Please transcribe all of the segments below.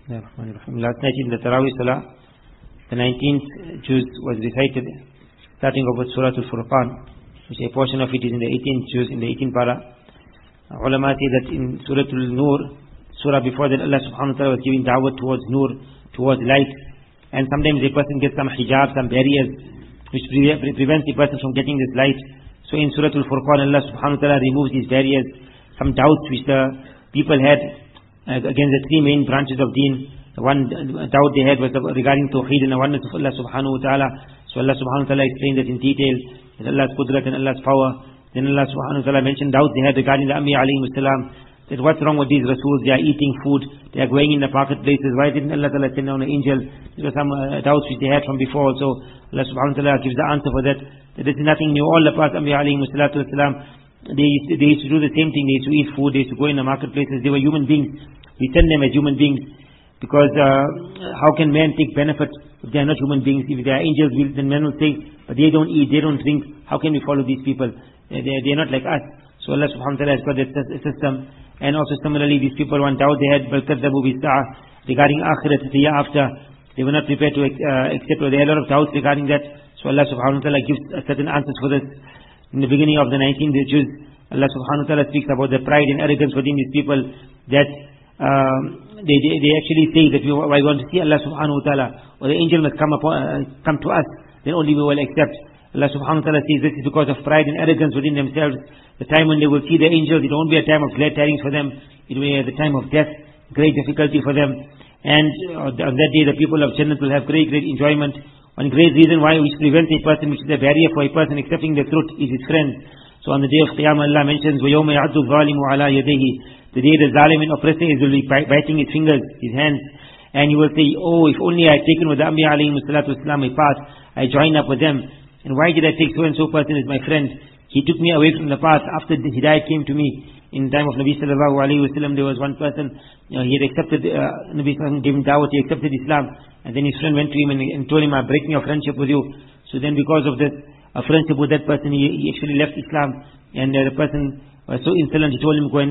Last night in the Tarawih Salah, the 19th juz was recited, starting off with Surah Al-Furqan, which a portion of it is in the 18th juz, in the 18th para. Ulama say that in Surah Al-Nur, surah before that, Allah subhanahu wa ta'ala was giving da'wah towards nur, towards light, and sometimes a person gets some hijab, some barriers, which prevents the person from getting this light. So in Surah Al-Furqan, Allah subhanahu wa ta'ala removes these barriers, some doubts which the people had against the three main branches of deen. The one doubt they had was regarding Tawheed and the oneness of Allah subhanahu wa ta'ala. So Allah subhanahu wa ta'ala explained that in detail, that Allah's qudrat and Allah's power. Then Allah subhanahu wa ta'ala mentioned doubts they had regarding the Anbiya alayhi salam, that what's wrong with these Rasools, they are eating food, they are going in the marketplaces, why didn't Allah ta'ala send down an angel? There were some doubts which they had from before also. Allah subhanahu wa ta'ala gives the answer for that this is nothing new. All the past Anbiya alayhi salatu wasalam, they used to do the same thing. They used to eat food, they used to go in the marketplaces. They were human beings. We send them as human beings, because how can man take benefit if they are not human beings? If they are angels, then men will say, but they don't eat, they don't drink, how can we follow these people? They are not like us. So Allah subhanahu wa ta'ala has got that system. And also similarly, these people, one doubt they had, regarding akhirat, the year after, they were not prepared to accept, or they had a lot of doubts regarding that. So Allah subhanahu wa ta'ala gives certain answers for this. In the beginning of the 19th juz, Allah subhanahu wa ta'ala speaks about the pride and arrogance within these people, that they actually say that we want to see Allah subhanahu wa ta'ala, or the angel must come to us, then only we will accept. Allah subhanahu wa ta'ala says this is because of pride and arrogance within themselves. The time when they will see the angels, it won't be a time of glad tidings for them, it will be the time of death, great difficulty for them. And on that day the people of Jannah will have great enjoyment. One great reason why, which prevents a person, which is a barrier for a person accepting the truth, is his friend. So on the day of Qiyamah, Allah mentions, وَيَوْمَ يَعَدُّ الظَّالِمُ عَلَى يَدَيْهِ, the day the zalim and oppressor will be biting his fingers, his hands, and he will say, oh, if only I had taken with the Anbiya alayhi salatu wasalam my path, I joined up with them. And why did I take so and so person as my friend? He took me away from the path after the Hidayat came to me. In the time of Nabi sallallahu alayhi wasallam, there was one person, he had accepted, Nabi sallallahu gave him dawah, he accepted Islam, and then his friend went to him and told him, I'm breaking a friendship with you. So then because of this, a friendship with that person, he actually left Islam, and the person was so insolent, he told him, go and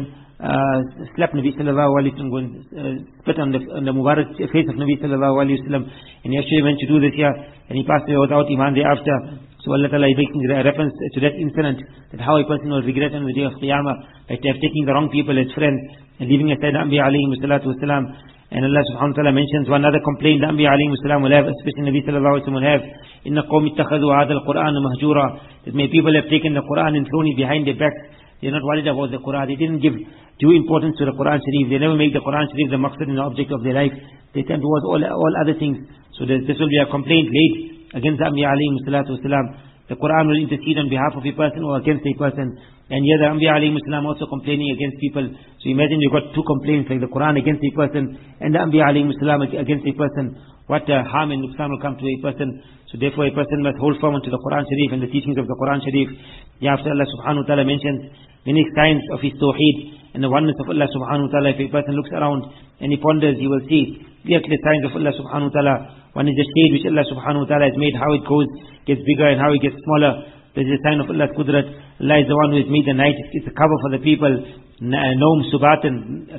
slap Nabi sallallahu alayhi wasallam, go and spit on the Mubarak face of Nabi sallallahu alayhi wasallam, and he actually went to do this here, and he passed away without Iman thereafter. So Allah Ta'ala is making reference to that incident, that how a person will regret on the day of Qiyamah, by taking the wrong people as friends, and leaving aside the Anbiya alayhi salatu wasalam. And Allah subhanahu wa ta'ala mentions one other complaint the Anbiya alayhi salam will have, especially Nabi sallallahu alayhi wa sallam will have, إِنَّ قَوْمِ اتَّخَذُوا هَذَا الْقُرْآنَ مَهْجُورًا, that many people have taken the Qur'an and thrown it behind their backs. They are not worried about the Qur'an. They didn't give due importance to the Qur'an Sharif. They never make the Qur'an Sharif the maqsad and the object of their life. They turn towards all other things. So this will be a complaint laid against the Anbiya alayhi salatu wasalam. The Qur'an will intercede on behalf of a person or against a person. And here the Anbiya alayhi salam also complaining against people. So imagine you've got two complaints, like the Qur'an against a person and the Anbiya alayhi salam against a person. What harm and nuqsan will come to a person. So therefore a person must hold firm to the Qur'an Sharif and the teachings of the Qur'an Sharif. Thereafter Allah subhanahu wa ta'ala mentions many signs of his tawheed and the oneness of Allah subhanahu wa ta'ala. If a person looks around and he ponders, he will see clear signs of Allah subhanahu wa ta'ala. One is the shade which Allah subhanahu wa ta'ala has made, how it goes, gets bigger and how it gets smaller. This is a sign of Allah's qudrat. Allah is the one who has made the night. It's a cover for the people. Naum, subatan,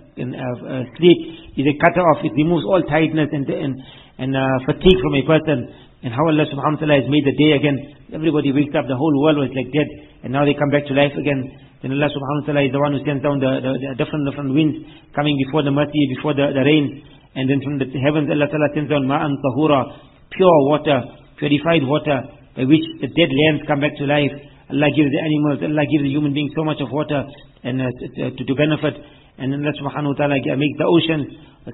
sleep is a cutter off. It removes all tiredness and fatigue from a person. And how Allah subhanahu wa ta'ala has made the day again. Everybody wakes up, the whole world was like dead, and now they come back to life again. Then Allah subhanahu wa ta'ala is the one who sends down the different winds coming before the mercy, before the rain. And then from the heavens Allah ta'ala sends down ma'an tahura, pure water, purified water, by which the dead lands come back to life. Allah gives the animals, Allah gives the human beings so much of water and to benefit. And then Allah subhanahu wa ta'ala makes the oceans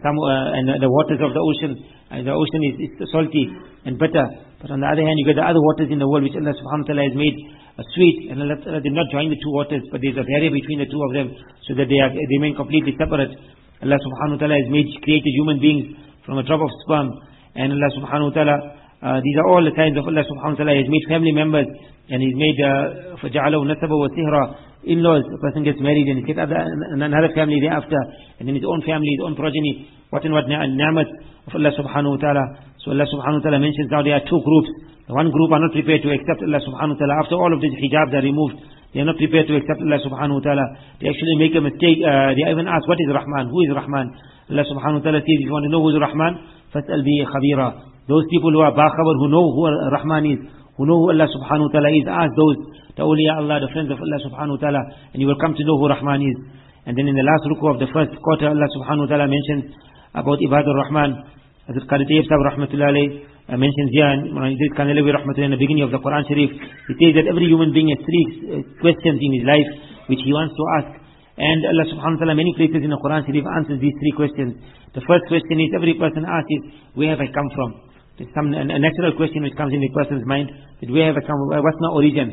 and the waters of the ocean. The ocean is salty and bitter. But on the other hand, you get the other waters in the world which Allah subhanahu wa ta'ala has made sweet. And Allah ta'ala did not join the two waters, but there is a barrier between the two of them, so that they remain completely separate. Allah subhanahu wa ta'ala has created human beings from a drop of sperm. And Allah subhanahu wa ta'ala, these are all the signs of Allah subhanahu wa ta'ala. He has made family members, and He's made فَجَعَلَهُ نَسَبًا وَسِهْرًا, in-laws. A person gets married and he gets another family thereafter, and then his own family, his own progeny. What ni'mat of Allah subhanahu wa ta'ala. So Allah subhanahu wa ta'ala mentions now there are two groups. The one group are not prepared to accept Allah subhanahu wa ta'ala. After all of these hijabs are removed, They are not prepared to accept Allah subhanahu wa ta'ala. They actually make a mistake. They even ask, what is Rahman? Who is Rahman? Allah subhanahu wa ta'ala says, if you want to know who is Rahman, فَاسْأَلْ بِهِ خَبِيرًا. Those people who are Bakhabar, who know who Rahman is, who know who Allah subhanahu wa ta'ala is, ask those, the awliya Allah, the friends of Allah subhanahu wa ta'ala, and you will come to know who Rahman is. And then in the last ruku of the first quarter, Allah subhanahu wa ta'ala mentions about Ibadur Rahman. As Qadi Tayyib Sahib rahmatullahi alayhi mentions here, and Idris Kanalawi rahmatullahi in the beginning of the Quran Sharif, he says that every human being has three questions in his life which he wants to ask. And Allah subhanahu wa ta'ala many places in the Quran Sharif answers these three questions. The first question is, every person asks is, where have I come from? There's a natural question which comes in a person's mind, that where have I come from? What's my origin?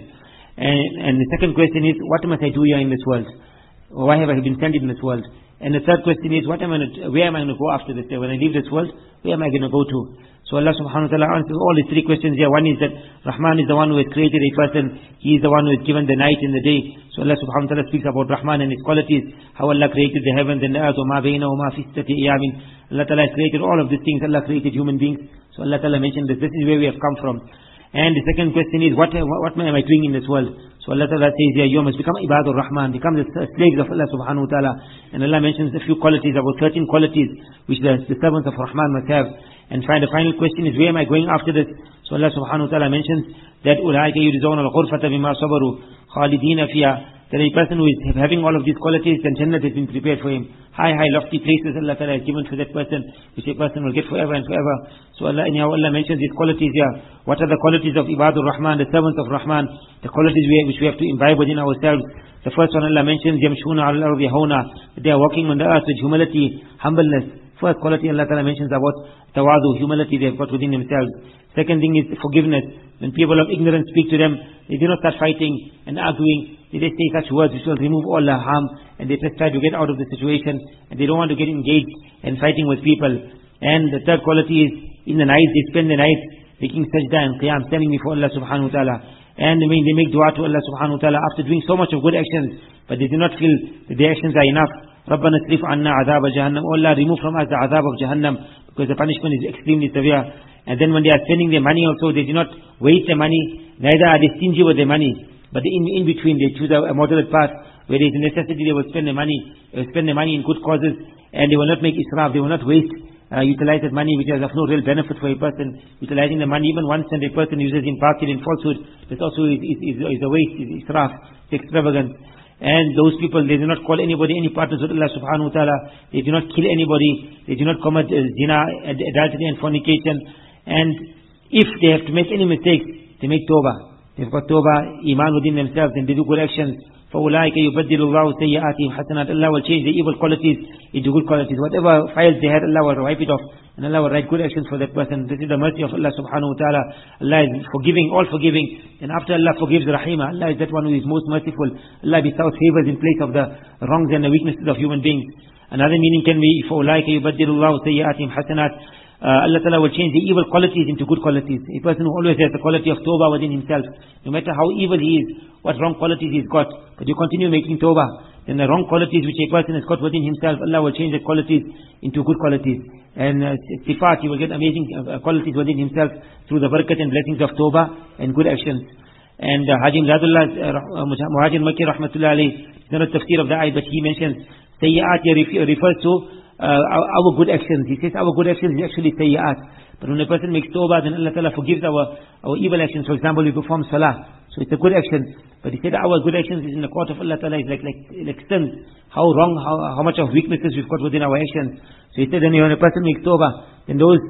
And the second question is, what must I do here in this world? Why have I been sent in this world? And the third question is, where am I going to go after this day? When I leave this world, where am I going to go to? So Allah subhanahu wa ta'ala answers all these three questions here. One is that Rahman is the one who has created a person. He is the one who has given the night and the day. So Allah subhanahu wa ta'ala speaks about Rahman and his qualities. How Allah created the heavens and the earth. وَمَا بَيْنَهُمَا فِي سِتَّةِ أَيَّامٍ. Allah ta'ala has created all of these things. Allah created human beings. So Allah ta'ala mentioned this. This is where we have come from. And the second question is, what am I doing in this world? So Allah Ta'ala says here, you must become Ibadur Rahman, become the slaves of Allah Subhanahu Wa Ta'ala. And Allah mentions a few qualities, about 13 qualities, which the servants of Rahman must have. And the final question is, where am I going after this? So Allah Subhanahu Wa Ta'ala mentions that أُولَٰئِكَ يُجْزَوْنَ الْغُرْفَةَ بِمَا صَبَرُوا خَالِدِينَ فِيهَا. That a person who is having all of these qualities, then Jannat has been prepared for him. High, lofty places Allah Ta'ala has given for that person, which a person will get forever and forever. So Allah mentions these qualities here. What are the qualities of Ibadur Rahman, the servants of Rahman? The qualities which we have to imbibe within ourselves. The first one Allah mentions, يَمْشُونَ عَلَى الْأَرْضِ هَوْنًا. They are walking on the earth with humility, humbleness. First quality Allah Ta'ala mentions about tawadu, humility they have got within themselves. Second thing is forgiveness. When people of ignorance speak to them, they do not start fighting and arguing. They just say such words which will remove all the harm, and they just try to get out of the situation, and they don't want to get engaged and fighting with people. And the third quality is, in the night, they spend the night making sajda and qiyam, standing before Allah subhanahu wa ta'ala. And they make dua to Allah subhanahu wa ta'ala after doing so much of good actions, but they do not feel that their actions are enough. رَبَّنَا اصْرِفْ عَنَّا عَذَابَ جَهَنَّمَ. Oh Allah, remove from us the azab of Jahannam, because the punishment is extremely severe. And then when they are spending their money also, they do not waste their money, neither are they stingy with their money. But in between, they choose a moderate path, where there is a necessity, they will spend their money. They will spend their money in good causes, and they will not make israf, they will not waste, utilize that money which has of no real benefit for a person. Utilizing the money, even one cent a person uses in batil, in falsehood, this also is a waste, is israf, it's extravagance. And those people, they do not call anybody any partners with Allah subhanahu wa ta'ala. They do not kill anybody. They do not commit zina, adultery and fornication. And if they have to make any mistakes, they make tawbah. They've got tawbah, iman within themselves, and they do good actions. فَأُولَٰئِكَ يُبَدِّلُ اللَّهُ سَيِّئَاتِهِمْ حَسَنَاتٍ. Allah will change the evil qualities into good qualities. Whatever files they had, Allah will wipe it off, and Allah will write good actions for that person. This is the mercy of Allah subhanahu wa ta'ala. Allah is forgiving, all forgiving. And after Allah forgives Rahima, Allah is that one who is most merciful. Allah bestows favors in place of the wrongs and the weaknesses of human beings. Another meaning can be, فَأُولَٰئِكَ يُبَدِّلُ اللَّهُ سَيِّئَاتِهِمْ حَسَنَاتٍ. Allah Ta'ala will change the evil qualities into good qualities. A person who always has the quality of tawbah within himself, no matter how evil he is, what wrong qualities he's got, but you continue making tawbah, then the wrong qualities which a person has got within himself, Allah will change the qualities into good qualities. And sifat, he will get amazing qualities within himself through the barakat and blessings of tawbah and good actions. And Haji Mizadullah Muhajir Makki rahmatullah alayhi, not a tafsir of the ayat, but he mentions sayyat refers to our good actions. He says our good actions is actually sayyat. But when a person makes tawbah, then Allah Ta'ala forgives our evil actions. For example, we perform salah, so it's a good action. But he said our good actions is in the court of Allah Ta'ala is like sins. How wrong, how much of weaknesses we've got within our actions. So he said when a person makes tawbah, then those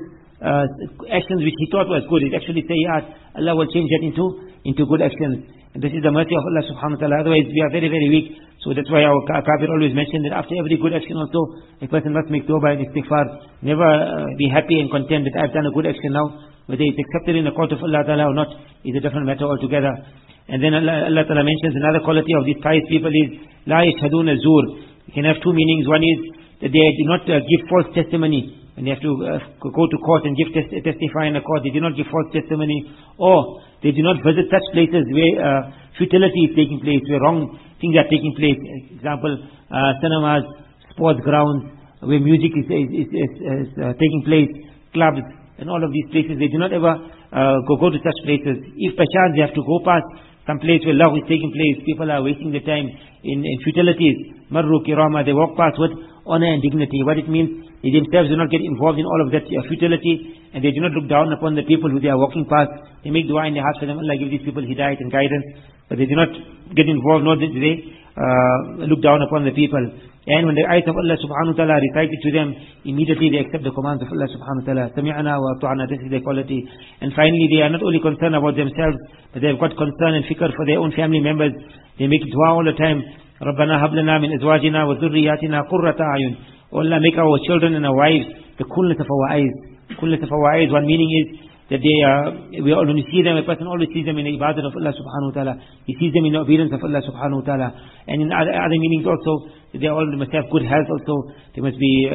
actions which he thought was good is actually sayyat. Allah will change that into good actions. And this is the mercy of Allah subhanahu wa ta'ala. Otherwise we are very, very weak. So that's why our Kabir always mentioned that after every good action also, a person must make tawbah and istighfar. Never be happy and content that I've done a good action now. Whether it's accepted in the court of Allah Ta'ala or not is a different matter altogether. And then Allah Ta'ala mentions another quality of these pious people is La yashhadun az-zur. You can have two meanings. One is that they do not give false testimony. And they have to go to court and testify in a court. They do not give false testimony. Or they do not visit such places where futility is taking place, where wrong things are taking place. Example, cinemas, sports grounds, where music is taking place, clubs, and all of these places. They do not ever go to such places. If by chance they have to go past some place where love is taking place, people are wasting their time in futilities. Marru kirama, they walk past with honor and dignity. What it means, they themselves do not get involved in all of that futility, and they do not look down upon the people who they are walking past. They make dua in their hearts for them, Allah give these people hidayat and guidance, but they do not get involved, nor do they look down upon the people. And when the ayat of Allah subhanahu wa ta'ala recited to them, immediately they accept the commands of Allah subhanahu wa ta'ala. Sami'ana wa ta'ana, this is their quality. And finally, they are not only concerned about themselves, but they have got concern and fikr for their own family members. They make dua all the time. رَبَّنَا هَبْ لَنَا مِنْ أَزْوَاجِنَا وَذُرِّيَّاتِنَا قُرَّةَ أَعْيُنٍ. Oh Allah, make our children and our wives the coolness of our eyes. Coolness of our eyes, one meaning is that when we see them, a person always sees them in the ibadat of Allah subhanahu wa ta'ala. He sees them in the obedience of Allah subhanahu wa ta'ala. And in other meanings also, they all must have good health also. They must be,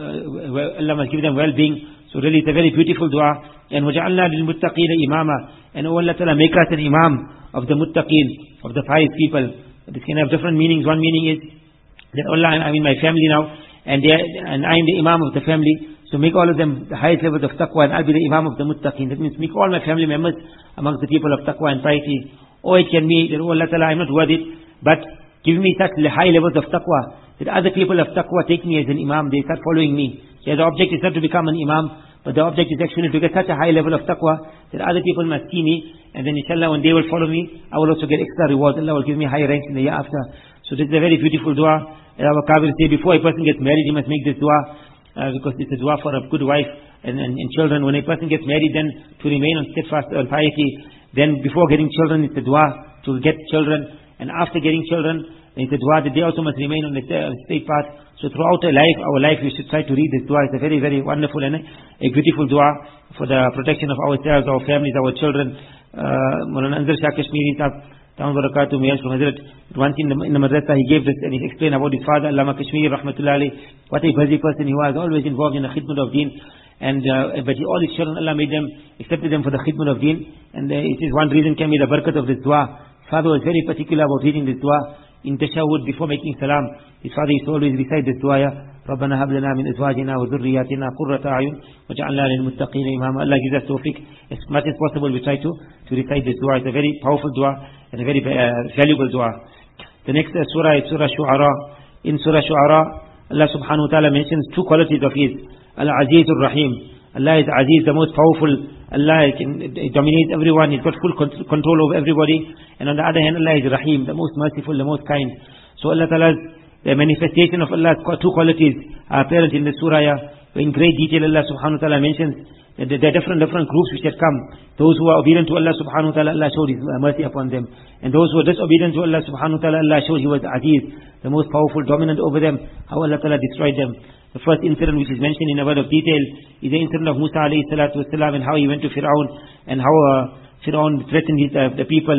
Allah must give them well-being. So really it's a very beautiful dua. And وَجَعَلْنَا لِلْمُتَّقِينَ إِمَامًا. And oh Allah ta'ala, make us an imam of the muttaqeen, of the pious people. This can have different meanings. One meaning is that Allah, I'm in my family now, and I am the imam of the family. So make all of them the highest levels of taqwa, and I'll be the imam of the muttaqeen. That means make all my family members amongst the people of taqwa and piety. Or it can be that, oh Allah Ta'ala, I'm not worth it, but give me such high levels of taqwa that other people of taqwa take me as an imam, they start following me. So the object is not to become an imam, but the object is actually to get such a high level of taqwa that other people must see me, and then inshallah when they will follow me, I will also get extra rewards. Allah will give me higher ranks in the year after. So this is a very beautiful dua. Our Kabir say, before a person gets married, he must make this dua. Because it's a dua for a good wife and children. When a person gets married, then to remain on steadfast and piety. Then before getting children, it's a dua to get children. And after getting children, it's a dua that they also must remain on the straight path. So throughout our life, we should try to read this dua. It's a very, very wonderful and a beautiful dua for the protection of ourselves, our families, our children. Maulana Anzar Shah Kashmiri Sahib, Ta'am Barakatuh, Miyan from Hazrat, once in the madrasa, he gave this and he explained about his father, Allama Kashmiri Rahmatullah alayhi, what a busy person he was, always involved in the khidmat of deen. And but all his children, Allah made them, accepted them for the khidmat of deen. And it is one reason can be the barakat of this dua. Father was very particular about reading this dua in tashahhud before making salam. His father used to always recite this dua, رَبَّنَا هَبْ لَنَا مِنْ أَزْوَاجِنَا وَذُرِّيَّاتِنَا قُرَّةَ أَعْيُنٍ وَجَعَلْنَا لِلْمُتَّقِينَ إِمَامًا. Allah gives us tawfiq. As much as possible we try to recite this dua. It's a very powerful dua and a very valuable dua. The next surah is Surah Shu'ara. In Surah Shu'ara, Allah subhanahu wa ta'ala mentions two qualities of His. Al-Aziz Ar-Rahim. Allah is Aziz, the most powerful. Allah dominates everyone. He's got full control over everybody. And on the other hand, Allah is Rahim, the most merciful, the most kind. So Allah Ta'ala's, the manifestation of Allah's two qualities are apparent in the surah. In great detail, Allah subhanahu wa ta'ala mentions that there are different groups which had come. Those who are obedient to Allah subhanahu wa ta'ala, Allah showed His mercy upon them. And those who are disobedient to Allah subhanahu wa ta'ala, Allah showed He was Aziz, the most powerful, dominant over them. How Allah Ta'ala destroyed them. The first incident which is mentioned in a word of detail is the incident of Musa alayhi salatu wasalam, and how he went to Fir'aun, and how Fir'aun threatened the people.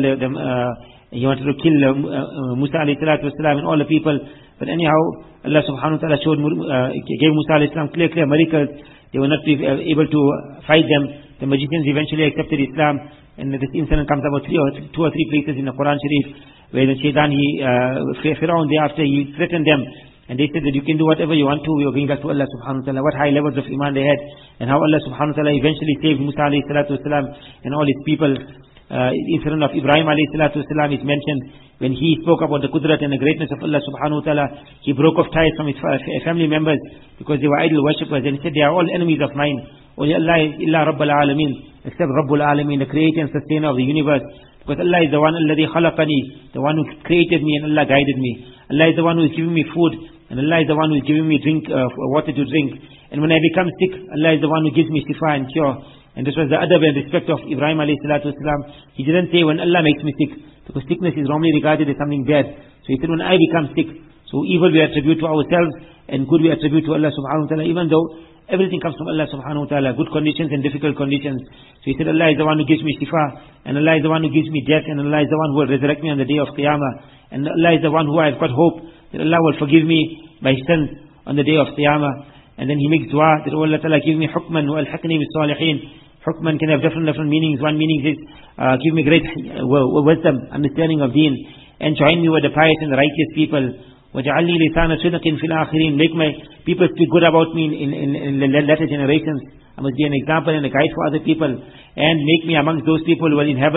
He wanted to kill Musa alayhi salatu wasalam and all the people. But anyhow, Allah subhanahu wa ta'ala gave Musa alayhi salam clear miracles. They were not able to fight them. The magicians eventually accepted Islam. And this incident comes about two or three places in the Quran Sharif, where the Shaitan, Fir'aun thereafter, he threatened them. And they said that you can do whatever you want to, we are going back to Allah subhanahu wa ta'ala. What high levels of iman they had. And how Allah subhanahu wa ta'ala eventually saved Musa alayhi salatu wasalam and all his people. Incident of Ibrahim alayhi salatu wasalam is mentioned when he spoke about the qudrat and the greatness of Allah subhanahu wa ta'ala. He broke off ties from his family members because they were idol worshippers, and he said they are all enemies of mine. Only Allah is illa Rabbul Alameen, except Rabbul Alameen, the creator and sustainer of the universe. Because Allah is the one, alladhi khalaqani, the one who created me, and Allah guided me. Allah is the one who is giving me food, and Allah is the one who is giving me water to drink. And when I become sick, Allah is the one who gives me shifa and cure. And this was the adab and respect of Ibrahim alayhi salatu wasalam. He didn't say when Allah makes me sick, because sickness is normally regarded as something bad. So he said when I become sick, so evil we attribute to ourselves, and good we attribute to Allah subhanahu wa ta'ala, even though everything comes from Allah subhanahu wa ta'ala, good conditions and difficult conditions. So he said Allah is the one who gives me shifa, and Allah is the one who gives me death, and Allah is the one who will resurrect me on the day of Qiyamah. And Allah is the one who I've got hope that Allah will forgive me my sins on the day of Qiyamah. And then he makes dua that, oh Allah Ta'ala, give me hukman wa alhaqni bis salihin. Hukman can have different meanings. One meaning is give me great wisdom, understanding of deen, and join me with the pious and the righteous people. وَجَعَلْنِي لِسَانَ صِدْقٍ فِي الْآخِرِينَ. Make my people speak good about me in the latter generations. I must be an example and a guide for other people. And make me amongst those people who will inhabit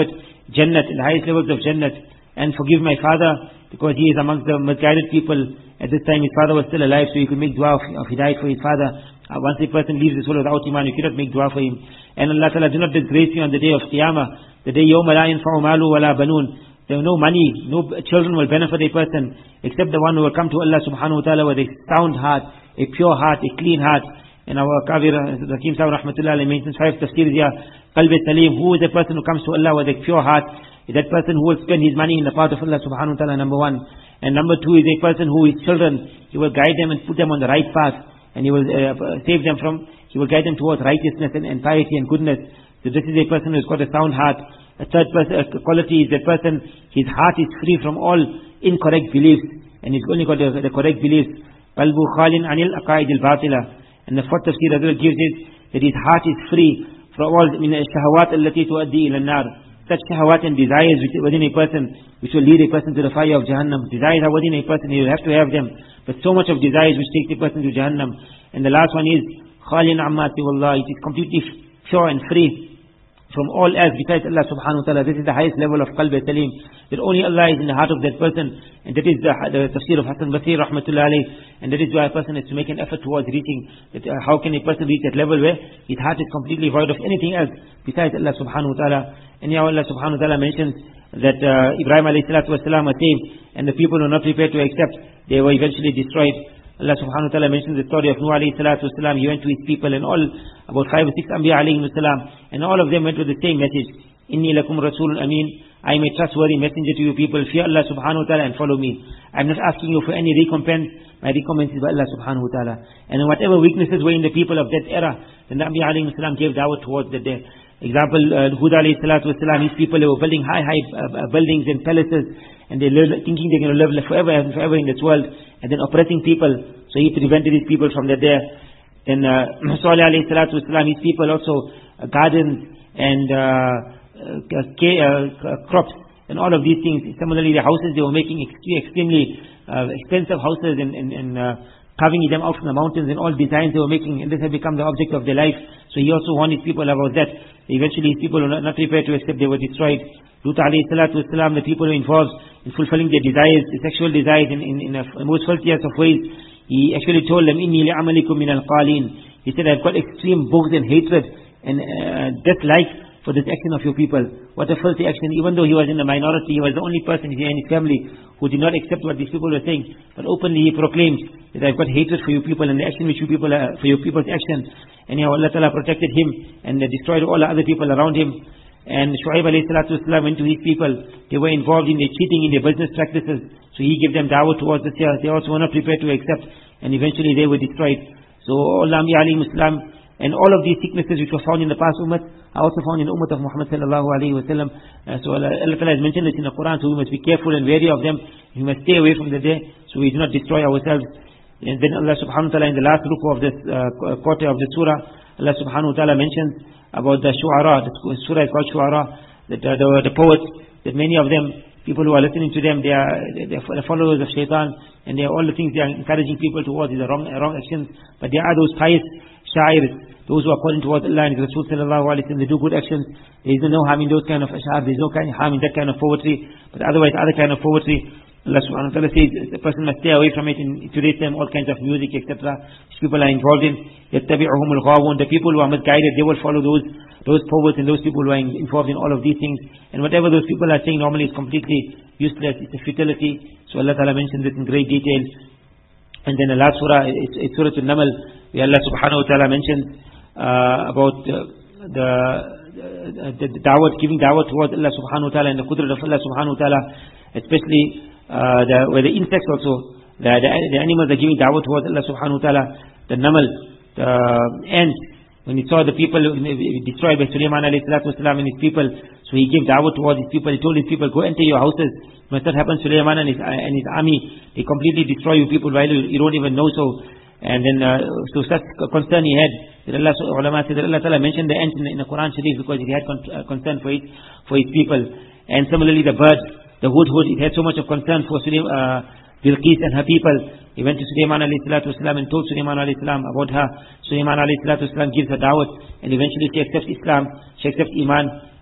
Jannat, the highest levels of Jannat, and forgive my father, because he is amongst the misguided people. At this time his father was still alive, so he could make dua of hidayat for his father. Once a person leaves this world without iman, you cannot make dua for him. And Allah Ta'ala do not disgrace you on the day of Qiyamah, the day يَوْمَ لَا يَنْفَعُ مَالُ وَلَا بَنُونَ. There are no money, no children will benefit a person, except the one who will come to Allah subhanahu wa ta'ala with a sound heart, a pure heart, a clean heart. And our Kabir, Hakim Sahib Rahmatullah alayhi mentions 5 tafsirs here. Qalb Salim, who is the person who comes to Allah with a pure heart? Is that person who will spend his money in the path of Allah subhanahu wa ta'ala, number 1. And number 2 is a person who is children, he will guide them and put them on the right path. And he will save them he will guide them towards righteousness and piety and goodness. So this is a person who has got a sound heart. A third quality is that person, his heart is free from all incorrect beliefs, and he's only got the correct beliefs. Qalbu khalin anil aqaid al-batila. And the fourth tafsir Hazrat gives is that his heart is free from all min shahawat allati tuaddi ila an-nar. Such shahawat and desires within a person, which will lead a person to the fire of Jahannam. Desires are within a person, he will have to have them. But so much of desires which take the person to Jahannam. And the last one is khalin amma siwallah. It is completely pure and free from all else besides Allah subhanahu wa ta'ala. This is the highest level of qalb salim, that only Allah is in the heart of that person. And that is the tafsir of Hassan Basri rahmatullah alayhi. And that is why a person has to make an effort towards reaching that. How can a person reach that level where his heart is completely void of anything else besides Allah subhanahu wa ta'ala? And here Allah subhanahu wa ta'ala mentions that Ibrahim alayhi salatu wasalam was saved, and the people were not prepared to accept. They were eventually destroyed. Allah subhanahu wa ta'ala mentions the story of Nuh alayhi salatu wasalam. He went to his people, and about 5 or 6 Anbiya alayhi salam, and all of them went with the same message. Inni lakum rasulun ameen. I am a trustworthy messenger to you people. Fear Allah subhanahu wa ta'ala and follow me. I am not asking you for any recompense. My recompense is by Allah subhanahu wa ta'ala. And whatever weaknesses were in the people of that era, then the Anbiya alayhi salam gave da'wah towards that day. Example, Hud alayhi salatu wasalam, his people, they were building high buildings and palaces, and they thinking they're going to live forever and forever in this world, and then oppressing people. So he prevented his people from that there. Then Salih alayhi salatu wasalam, his people also gardens and crops and all of these things. Similarly, the houses they were making extremely expensive houses and carving them out from the mountains, and all designs they were making, and this had become the object of their life. So he also warned his people about that. Eventually his people were not prepared to accept, they were destroyed. Lut alayhi salatu wasalam, the people were involved in fulfilling their desires, the sexual desires in the most filthiest of ways. He actually told them, Inni li'amalikum min al-qalin. He said, I've got extreme bughd and hatred and dislike for this action of your people. What a filthy action. Even though he was in the minority, he was the only person here in his family who did not accept what these people were saying. But openly he proclaimed that I've got hatred for you people, and the action which you people for your people's action. And Allah Ta'ala protected him and destroyed all the other people around him. And Shu'aib alayhi salatu wasalam went to his people. They were involved in their cheating, in their business practices. So he gave them da'wah towards the siyah. They also were not prepared to accept, and eventually they were destroyed. So Allah alayhi Islam, and all of these sicknesses which were found in the past ummah are also found in the ummah of Muhammad sallallahu alayhi wa sallam. So Allah Ta'ala has mentioned this in the Quran, so we must be careful and wary of them. We must stay away from the day, so we do not destroy ourselves. And then Allah subhanahu wa ta'ala in the last ruku of this quarter of the surah, Allah subhanahu wa ta'ala mentions about the shu'ara. The surah is called shu'ara, that the poets, that many of them, people who are listening to them, they are followers of shaitan, and they are all the things they are encouraging people towards is the wrong actions. But there are those pious shairs, those who are calling towards Allah and His Rasul sallallahu alayhi wa sallam, they do good actions. There is no harm in those kind of ash'ar, there is no harm in that kind of poetry. But otherwise, other kind of poetry, Allah subhanahu wa ta'ala says the person must stay away from it. In today's time, all kinds of music, etc. people are involved in. يَتَّبِعُهُمُ الْغَاوُونَ. The people who are misguided, they will follow those poets and those people who are involved in all of these things. And whatever those people are saying normally is completely useless. It's a futility. So Allah Ta'ala mentioned this in great detail. And then the last surah is Surah Al-Naml, where Allah subhanahu wa ta'ala mentions about the da'wah, giving da'wah towards Allah subhanahu wa ta'ala and the qudrat of Allah subhanahu wa ta'ala, especially where the insects also, the animals are giving da'wah towards Allah subhanahu wa ta'ala. The Namal, the ants, when he saw the people destroyed by Sulaiman alayhi salatu wasalam and his people, so he gave da'wah towards his people. He told his people, go enter your houses. Must not happen Sulaiman and his army, they completely destroy you people while you don't even know so. And then so such concern he had, that Allah ulama said that Allah Ta'ala mentioned the ants in the Quran Sharif because he had concern for his people. And similarly the birds, the hudhud, it had so much of concern for Bilqis and her people. He went to Sulaiman alayhi salatu wasalam and told Sulaiman alayhi salam about her. Sulaiman alayhi salatu wasalam gives her da'wat, and eventually she accepts Islam, she accepts Iman.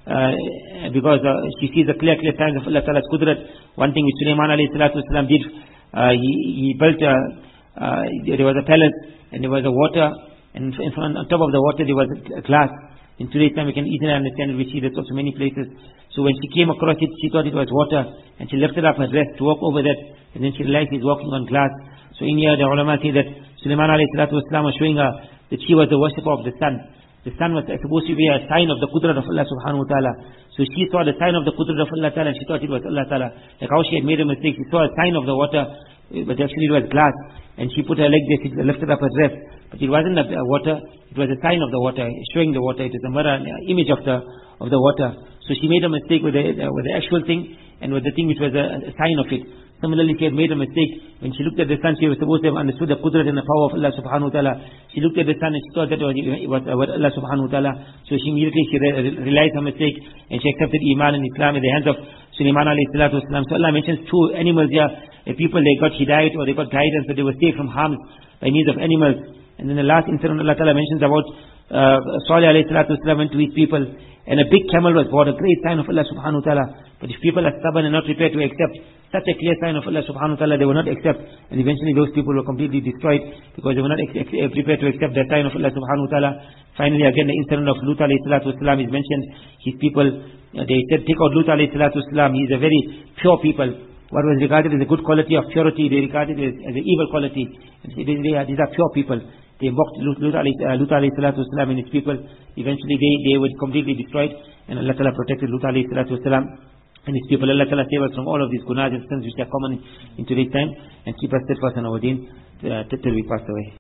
because she sees the clear signs of Allah Ta'ala's Qudrat. One thing which Sulaiman alayhi salatu wasalam did, he built there was a palace and there was a water, and on top of the water there was a glass. In today's time we can easily understand it. We see that also many places. So when she came across it, she thought it was water, and she lifted up her dress to walk over that, and then she realized he's walking on glass. So in here the ulama say that Sulaiman alayhi salatu wasalam was showing her that she was the worshipper of the sun. The sun was supposed to be a sign of the Qudrat of Allah subhanahu wa ta'ala. So she saw the sign of the Qudrat of Allah ta'ala, and she thought it was Allah ta'ala. Like how she had made a mistake, she saw a sign of the water, but actually it was glass. And she put her leg there, she lifted up her dress. But it wasn't the water, it was a sign of the water, showing the water. It was a mirror, image of the water. So she made a mistake with the actual thing, and with the thing which was a sign of it. Similarly, she had made a mistake. When she looked at the sun, she was supposed to have understood the Qudrat and the power of Allah subhanahu wa ta'ala. She looked at the sun and she thought that it was Allah subhanahu wa ta'ala. So she immediately realized her mistake, and she accepted Iman and Islam in the hands of Sulaiman alayhi salatu wasalam. So Allah mentions two animals here. The people, they got hidayat or they got guidance, but they were saved from harm by means of animals. And then the last incident Allah Ta'ala mentions about Salih alayhi salatu wasalam went to his people, and a big camel was brought, a great sign of Allah subhanahu wa ta'ala. But if people are stubborn and not prepared to accept such a clear sign of Allah subhanahu wa ta'ala, they will not accept, and eventually those people were completely destroyed because they were not prepared to accept the sign of Allah subhanahu wa ta'ala. Finally, again, the incident of Lut alayhi salatu wasalam is mentioned. His people, they said, take out Lut alayhi salatu wasalam, he is a very pure people. What was regarded as a good quality of purity, they regarded it as an evil quality. And these are pure people. They mocked Lut alayhi salatu wasalam and his people. Eventually they were completely destroyed, and Allah Ta'ala protected Lut alayhi salatu wasalam and his people. Allah Ta'ala save us from all of these gunas and sins which are common in today's time, and keep us steadfast in our deen till we pass away.